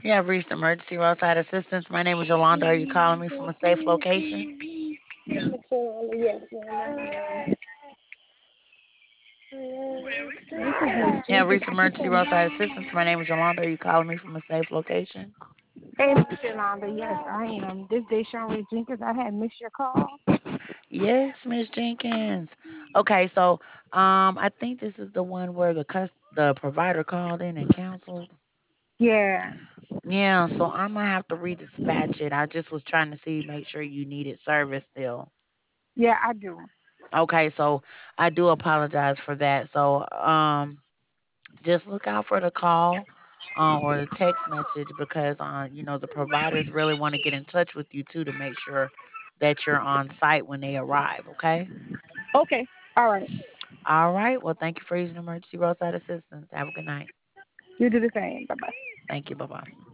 You have reached emergency roadside assistance. My name is Yolanda. Are you calling me from a safe location? Yes, ma'am. This is Miss You have Jenkins. reached I just emergency roadside assistance. My name is Yolanda. Are you calling me from a safe location? Hey, Miss Yolanda. Yes, I am. This day, Sean Jenkins. I had missed your call. Yes, Miss Jenkins. Okay, so I think this is the one where the provider called in and canceled. Yeah, Yeah, so I'm gonna have to redispatch it. I just was trying to see, make sure you needed service still. yeah, I do. Okay, so I do apologize for that. So just look out for the call or the text message because the providers really want to get in touch with you too to make sure that you're on site when they arrive. Okay. Okay, all right. All right. Well, thank you for using emergency roadside assistance. Have a good night. You do the same. Bye bye. Thank you. Bye bye.